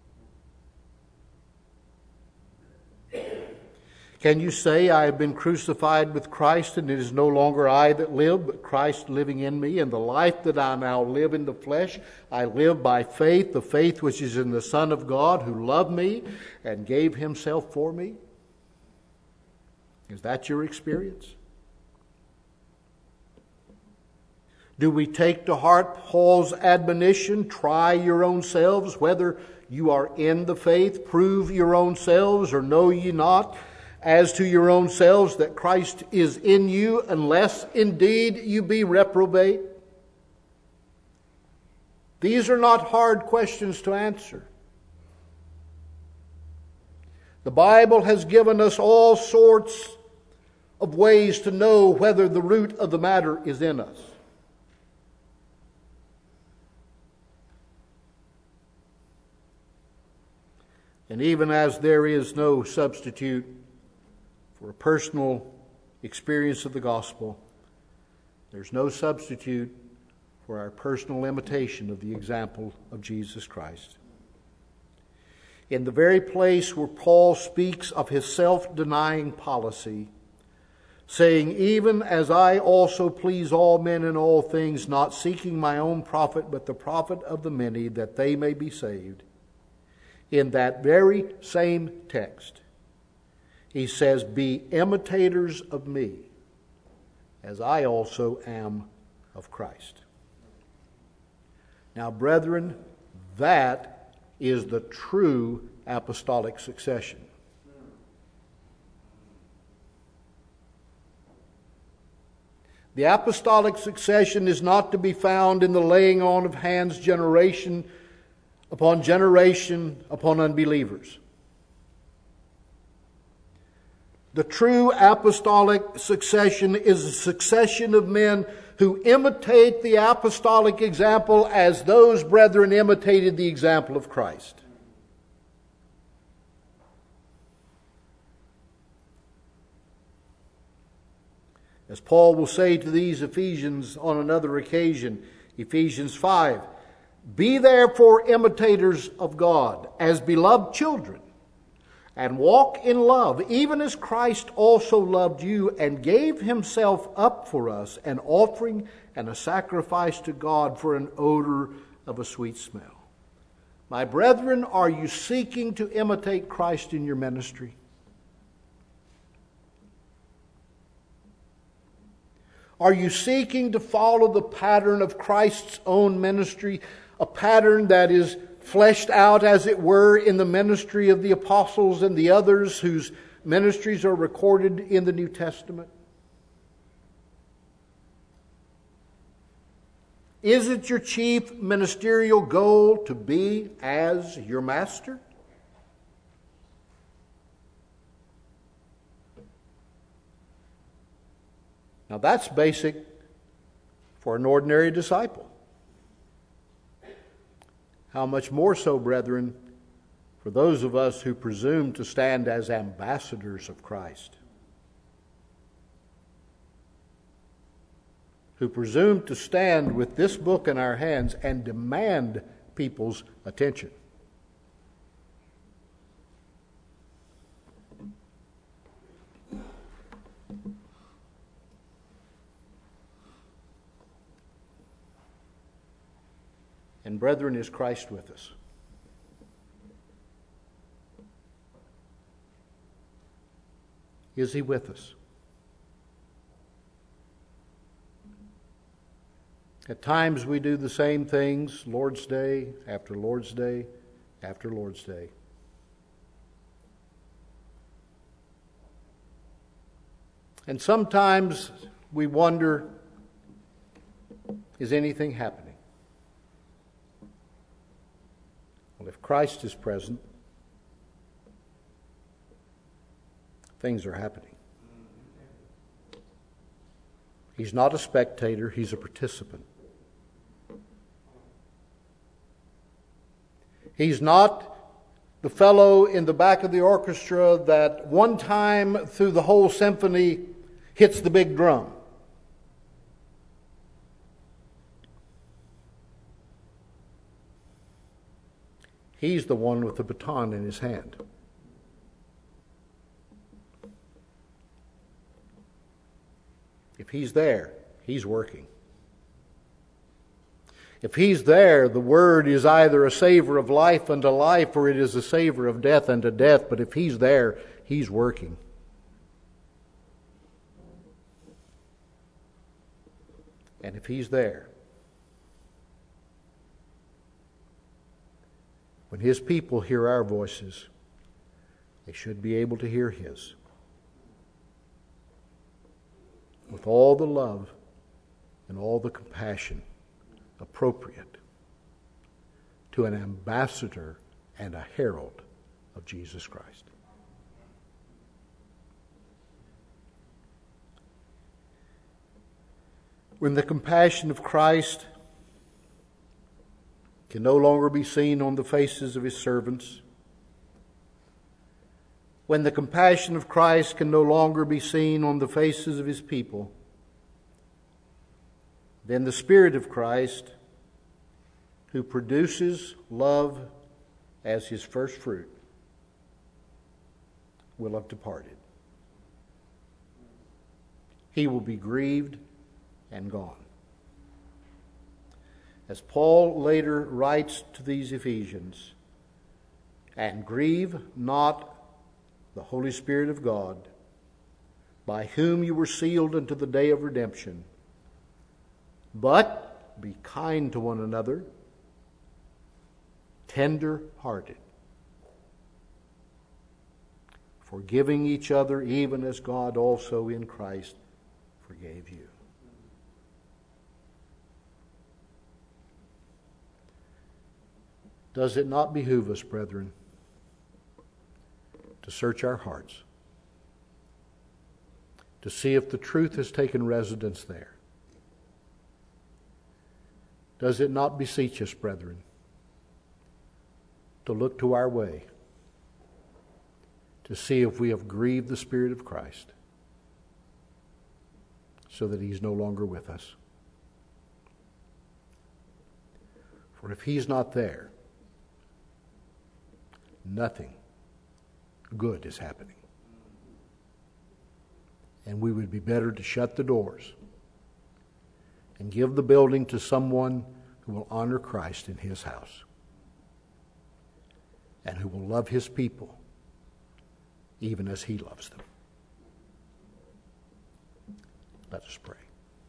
Can you say, I have been crucified with Christ, and it is no longer I that live, but Christ living in me? And the life that I now live in the flesh, I live by faith, the faith which is in the Son of God, who loved me and gave himself for me? Is that your experience? Do we take to heart Paul's admonition, try your own selves, whether you are in the faith, prove your own selves, or know ye not, as to your own selves, that Christ is in you, unless indeed you be reprobate? These are not hard questions to answer. The Bible has given us all sorts of ways to know whether the root of the matter is in us. And even as there is no substitute for a personal experience of the gospel, there's no substitute for our personal imitation of the example of Jesus Christ. In the very place where Paul speaks of his self-denying policy, saying, even as I also please all men in all things, not seeking my own profit, but the profit of the many, that they may be saved. In that very same text, he says, be imitators of me, as I also am of Christ. Now, brethren, that is the true apostolic succession. The apostolic succession is not to be found in the laying on of hands generation upon generation upon unbelievers. The true apostolic succession is a succession of men who imitate the apostolic example as those brethren imitated the example of Christ. As Paul will say to these Ephesians on another occasion, Ephesians five, be therefore imitators of God as beloved children, and walk in love, even as Christ also loved you and gave himself up for us, an offering and a sacrifice to God for an odor of a sweet smell. My brethren, are you seeking to imitate Christ in your ministry? Are you seeking to follow the pattern of Christ's own ministry, a pattern that is fleshed out, as it were, in the ministry of the apostles and the others whose ministries are recorded in the New Testament? Is it your chief ministerial goal to be as your master? Now that's basic for an ordinary disciple. How much more so, brethren, for those of us who presume to stand as ambassadors of Christ, who presume to stand with this book in our hands and demand people's attention. And brethren, is Christ with us? Is he with us? At times we do the same things, Lord's Day after Lord's Day after Lord's Day. And sometimes we wonder, is anything happening? Well, if Christ is present, things are happening. He's not a spectator, he's a participant. He's not the fellow in the back of the orchestra that one time through the whole symphony hits the big drum. He's the one with the baton in his hand. If he's there, he's working. If he's there, the word is either a savor of life unto life, or it is a savor of death unto death. But if he's there, he's working. And if he's there, when his people hear our voices, they should be able to hear his. With all the love and all the compassion appropriate to an ambassador and a herald of Jesus Christ. When the compassion of Christ can no longer be seen on the faces of his servants, when the compassion of Christ can no longer be seen on the faces of his people, then the Spirit of Christ, who produces love as his first fruit, will have departed. He will be grieved and gone. As Paul later writes to these Ephesians, "And grieve not the Holy Spirit of God, by whom you were sealed unto the day of redemption. But be kind to one another, tender-hearted, forgiving each other, even as God also in Christ forgave you." Does it not behoove us, brethren, to search our hearts, to see if the truth has taken residence there? Does it not beseech us, brethren, to look to our way, to see if we have grieved the Spirit of Christ, so that he's no longer with us? For if he's not there, nothing good is happening. And we would be better to shut the doors and give the building to someone who will honor Christ in his house and who will love his people even as he loves them. Let us pray.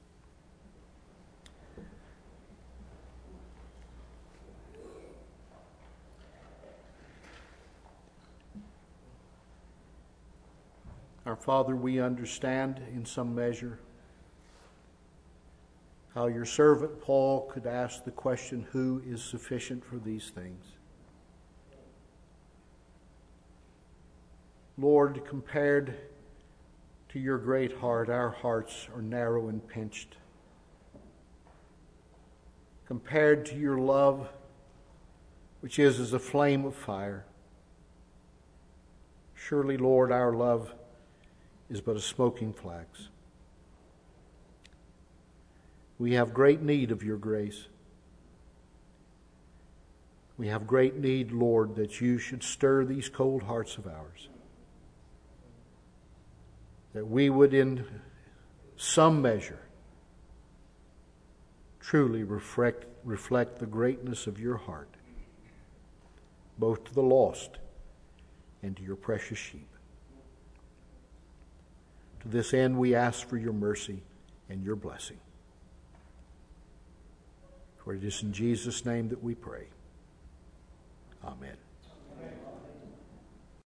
Our Father, we understand in some measure how your servant Paul could ask the question, who is sufficient for these things? Lord, compared to your great heart, our hearts are narrow and pinched. Compared to your love, which is as a flame of fire, surely, Lord, our love is but a smoking flax. We have great need of your grace. We have great need, Lord, that you should stir these cold hearts of ours, that we would in some measure truly reflect, reflect the greatness of your heart, both to the lost and to your precious sheep. To this end, we ask for your mercy and your blessing. For it is in Jesus' name that we pray. Amen.